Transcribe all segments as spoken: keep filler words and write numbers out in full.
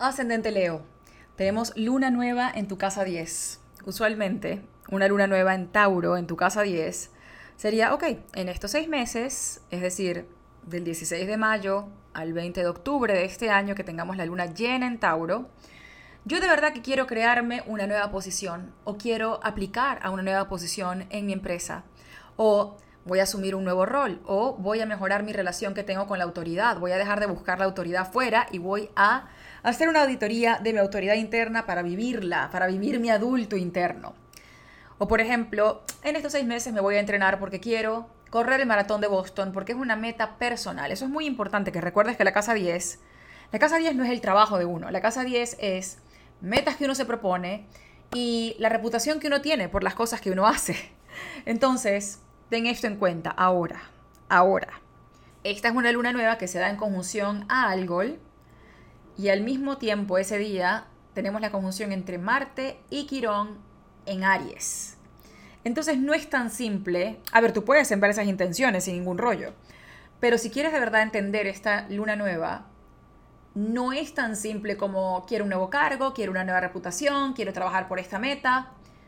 Ascendente Leo, tenemos luna nueva en tu casa diez. Usualmente, una luna nueva en Tauro en tu casa diez sería, ok, en estos seis meses, es decir, del dieciséis de mayo al veinte de octubre de este año que tengamos la luna llena en Tauro, yo de verdad que quiero crearme una nueva posición o quiero aplicar a una nueva posición en mi empresa o voy a asumir un nuevo rol o voy a mejorar mi relación que tengo con la autoridad, voy a dejar de buscar la autoridad fuera y voy a hacer una auditoría de mi autoridad interna para vivirla, para vivir mi adulto interno. O por ejemplo, en estos seis meses me voy a entrenar porque quiero correr el maratón de Boston porque es una meta personal. Eso es muy importante, que recuerdes que la casa diez, la casa diez no es el trabajo de uno, la casa diez es metas que uno se propone y la reputación que uno tiene por las cosas que uno hace. Entonces, ten esto en cuenta ahora, ahora. Esta es una luna nueva que se da en conjunción a Algol y al mismo tiempo ese día tenemos la conjunción entre Marte y Quirón en Aries. Entonces no es tan simple. A ver, tú puedes sembrar esas intenciones sin ningún rollo, pero si quieres de verdad entender esta luna nueva, no es tan simple como quiero un nuevo cargo, quiero una nueva reputación, quiero trabajar por esta meta.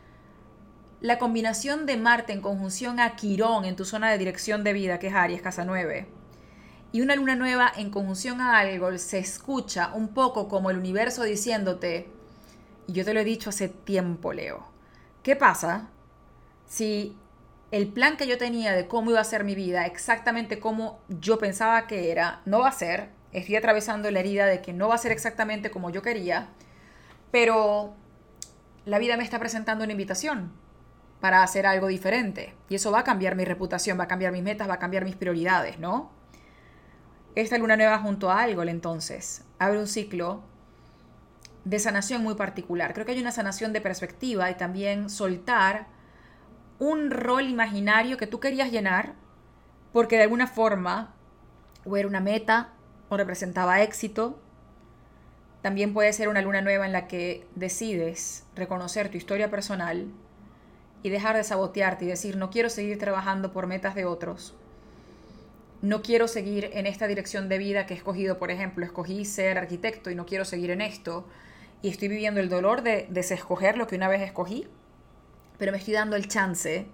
La combinación de Marte en conjunción a Quirón en tu zona de dirección de vida, que es Aries, casa nueve, y una luna nueva en conjunción a Algol se escucha un poco como el universo diciéndote, y yo te lo he dicho hace tiempo, Leo, ¿qué pasa si el plan que yo tenía de cómo iba a ser mi vida, exactamente como yo pensaba que era, no va a ser? Estoy atravesando la herida de que no va a ser exactamente como yo quería, pero la vida me está presentando una invitación para hacer algo diferente. Y eso va a cambiar mi reputación, va a cambiar mis metas, va a cambiar mis prioridades, ¿no? Esta luna nueva junto a Algol, entonces, abre un ciclo de sanación muy particular. Creo que hay una sanación de perspectiva y también soltar un rol imaginario que tú querías llenar porque de alguna forma o era una meta o representaba éxito. También puede ser una luna nueva en la que decides reconocer tu historia personal y dejar de sabotearte y decir, no quiero seguir trabajando por metas de otros. No quiero seguir en esta dirección de vida que he escogido. Por ejemplo, escogí ser arquitecto y no quiero seguir en esto. Y estoy viviendo el dolor de desescoger lo que una vez escogí. Pero me estoy dando el chance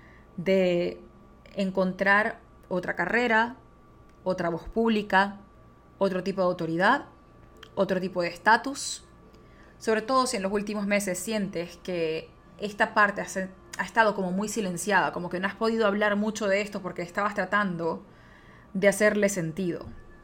de encontrar otra carrera, otra voz pública, otro tipo de autoridad, otro tipo de estatus. Sobre todo si en los últimos meses sientes que esta parte ha estado como muy silenciada, como que no has podido hablar mucho de esto porque estabas tratando de hacerle sentido.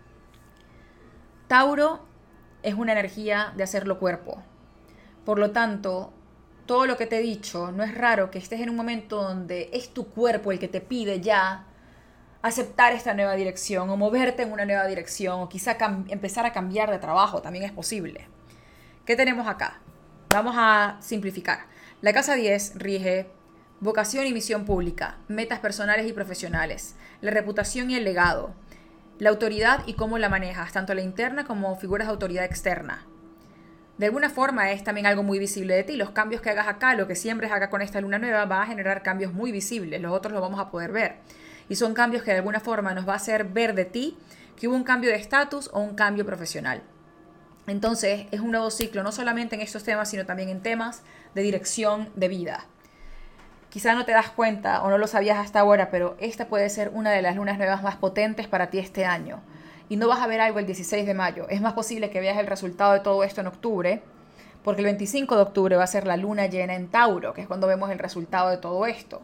Tauro es una energía de hacerlo cuerpo. Por lo tanto, todo lo que te he dicho, no es raro que estés en un momento donde es tu cuerpo el que te pide ya aceptar esta nueva dirección o moverte en una nueva dirección o quizá cam- empezar a cambiar de trabajo, también es posible. ¿Qué tenemos acá? Vamos a simplificar. La casa diez rige vocación y misión pública, metas personales y profesionales, la reputación y el legado, la autoridad y cómo la manejas, tanto la interna como figuras de autoridad externa. De alguna forma es también algo muy visible de ti. Los cambios que hagas acá, lo que siembres acá con esta luna nueva, va a generar cambios muy visibles. Los otros los vamos a poder ver. Y son cambios que de alguna forma nos va a hacer ver de ti que hubo un cambio de estatus o un cambio profesional. Entonces es un nuevo ciclo, no solamente en estos temas, sino también en temas de dirección de vida. Quizá no te das cuenta o no lo sabías hasta ahora, pero esta puede ser una de las lunas nuevas más potentes para ti este año. Y no vas a ver algo el dieciséis de mayo. Es más posible que veas el resultado de todo esto en octubre, porque el veinticinco de octubre va a ser la luna llena en Tauro, que es cuando vemos el resultado de todo esto.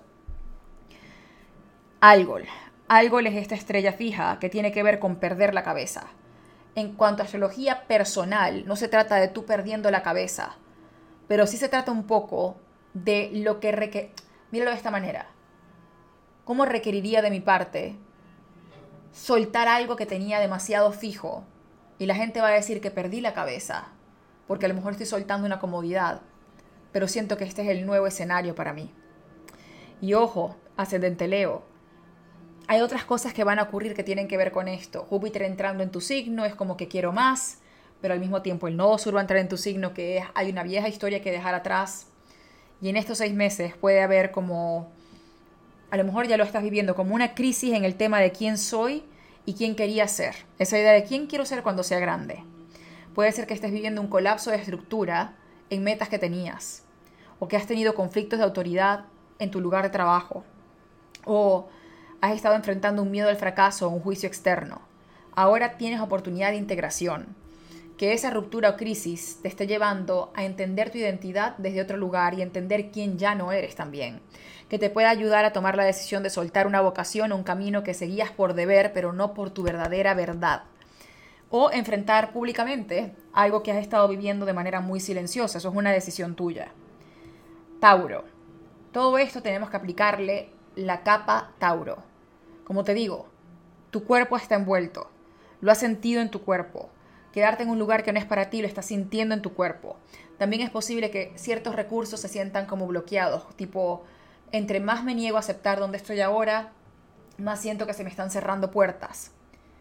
Algol. Algol es esta estrella fija que tiene que ver con perder la cabeza. En cuanto a astrología personal, no se trata de tú perdiendo la cabeza, pero sí se trata un poco de lo que requiere. Míralo de esta manera. ¿Cómo requeriría de mi parte soltar algo que tenía demasiado fijo? Y la gente va a decir que perdí la cabeza, porque a lo mejor estoy soltando una comodidad, pero siento que este es el nuevo escenario para mí. Y ojo, ascendente Leo, hay otras cosas que van a ocurrir que tienen que ver con esto. Júpiter entrando en tu signo es como que quiero más, pero al mismo tiempo el nodo sur va a entrar en tu signo, que es, hay una vieja historia que dejar atrás. Y en estos seis meses puede haber como, a lo mejor ya lo estás viviendo, como una crisis en el tema de quién soy y quién quería ser. Esa idea de quién quiero ser cuando sea grande. Puede ser que estés viviendo un colapso de estructura en metas que tenías, o que has tenido conflictos de autoridad en tu lugar de trabajo, o has estado enfrentando un miedo al fracaso o un juicio externo. Ahora tienes oportunidad de integración. Que esa ruptura o crisis te esté llevando a entender tu identidad desde otro lugar y entender quién ya no eres también. Que te pueda ayudar a tomar la decisión de soltar una vocación o un camino que seguías por deber, pero no por tu verdadera verdad. O enfrentar públicamente algo que has estado viviendo de manera muy silenciosa. Eso es una decisión tuya. Tauro. Todo esto tenemos que aplicarle la capa Tauro. Como te digo, tu cuerpo está envuelto. Lo has sentido en tu cuerpo. Quedarte en un lugar que no es para ti lo estás sintiendo en tu cuerpo. También es posible que ciertos recursos se sientan como bloqueados. Tipo, entre más me niego a aceptar donde estoy ahora, más siento que se me están cerrando puertas.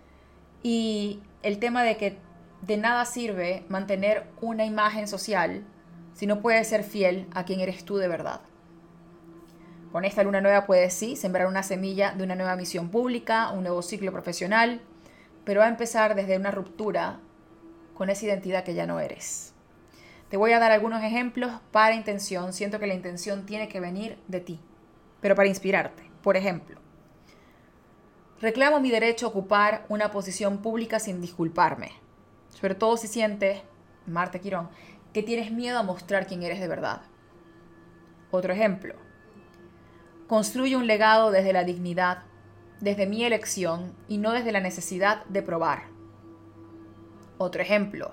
Y el tema de que de nada sirve mantener una imagen social si no puedes ser fiel a quien eres tú de verdad. Con esta luna nueva puedes sí sembrar una semilla de una nueva misión pública, un nuevo ciclo profesional, pero va a empezar desde una ruptura con esa identidad que ya no eres. Te voy a dar algunos ejemplos para intención. Siento que la intención tiene que venir de ti, pero para inspirarte. Por ejemplo, reclamo mi derecho a ocupar una posición pública sin disculparme. Sobre todo si sientes, Marte Quirón, que tienes miedo a mostrar quién eres de verdad. Otro ejemplo, construye un legado desde la dignidad, desde mi elección y no desde la necesidad de probar. Otro ejemplo,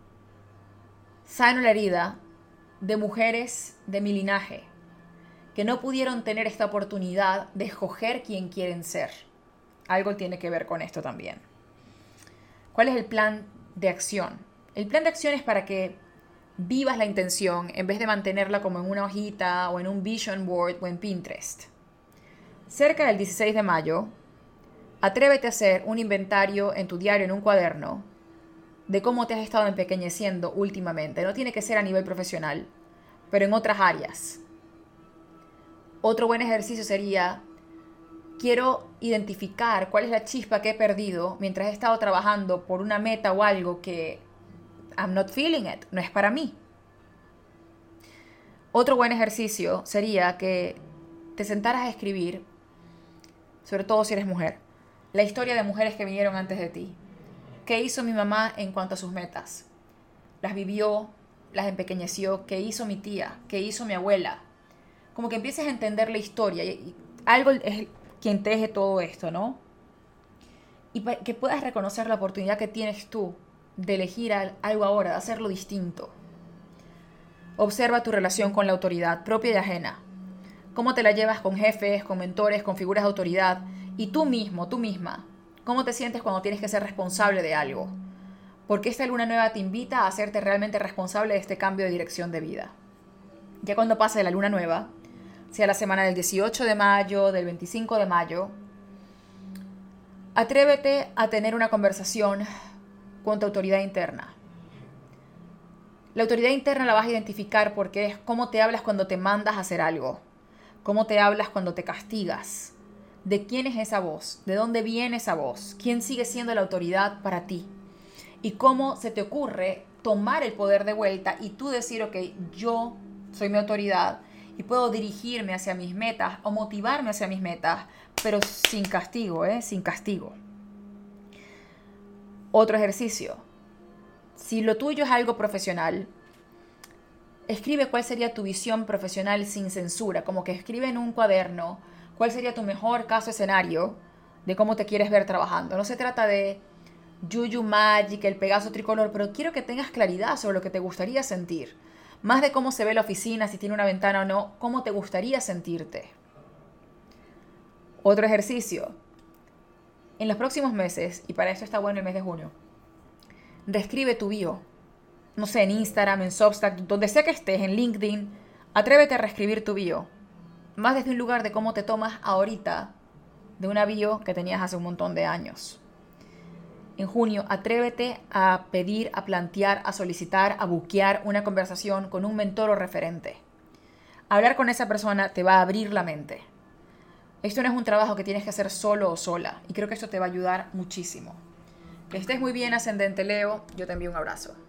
sano la herida de mujeres de mi linaje que no pudieron tener esta oportunidad de escoger quién quieren ser. Algo tiene que ver con esto también. ¿Cuál es el plan de acción? El plan de acción es para que vivas la intención en vez de mantenerla como en una hojita o en un vision board o en Pinterest. Cerca del dieciséis de mayo, atrévete a hacer un inventario en tu diario, en un cuaderno, de cómo te has estado empequeñeciendo últimamente. No tiene que ser a nivel profesional, pero en otras áreas. Otro buen ejercicio sería, quiero identificar cuál es la chispa que he perdido mientras he estado trabajando por una meta o algo que I'm not feeling it, no es para mí. Otro buen ejercicio sería que te sentaras a escribir, sobre todo si eres mujer, la historia de mujeres que vinieron antes de ti. ¿Qué hizo mi mamá en cuanto a sus metas? Las vivió, las empequeñeció. ¿Qué hizo mi tía? ¿Qué hizo mi abuela? Como que empieces a entender la historia. Y, y algo es quien teje todo esto, ¿no? Y que puedas reconocer la oportunidad que tienes tú de elegir algo ahora, de hacerlo distinto. Observa tu relación con la autoridad, propia y ajena. Cómo te la llevas con jefes, con mentores, con figuras de autoridad. Y tú mismo, tú misma. ¿Cómo te sientes cuando tienes que ser responsable de algo? Porque esta luna nueva te invita a hacerte realmente responsable de este cambio de dirección de vida. Ya cuando pase la luna nueva, sea la semana del dieciocho de mayo, del veinticinco de mayo, atrévete a tener una conversación con tu autoridad interna. La autoridad interna la vas a identificar porque es cómo te hablas cuando te mandas a hacer algo, cómo te hablas cuando te castigas. ¿De quién es esa voz? ¿De dónde viene esa voz? ¿Quién sigue siendo la autoridad para ti? Y cómo se te ocurre tomar el poder de vuelta y tú decir, ok, yo soy mi autoridad y puedo dirigirme hacia mis metas o motivarme hacia mis metas, pero sin castigo, ¿eh? Sin castigo. Otro ejercicio. Si lo tuyo es algo profesional, escribe cuál sería tu visión profesional sin censura, como que escribe en un cuaderno cuál sería tu mejor caso escenario de cómo te quieres ver trabajando. No se trata de Yuyu Magic, el Pegaso tricolor, pero quiero que tengas claridad sobre lo que te gustaría sentir. Más de cómo se ve la oficina, si tiene una ventana o no, cómo te gustaría sentirte. Otro ejercicio. En los próximos meses, y para esto está bueno el mes de junio, reescribe tu bio. No sé, en Instagram, en Substack, donde sea que estés, en LinkedIn, atrévete a reescribir tu bio. Más desde un lugar de cómo te tomas ahorita de una bio que tenías hace un montón de años. En junio, atrévete a pedir, a plantear, a solicitar, a buquear una conversación con un mentor o referente. Hablar con esa persona te va a abrir la mente. Esto no es un trabajo que tienes que hacer solo o sola, y creo que esto te va a ayudar muchísimo. Que estés muy bien, ascendente Leo. Yo te envío un abrazo.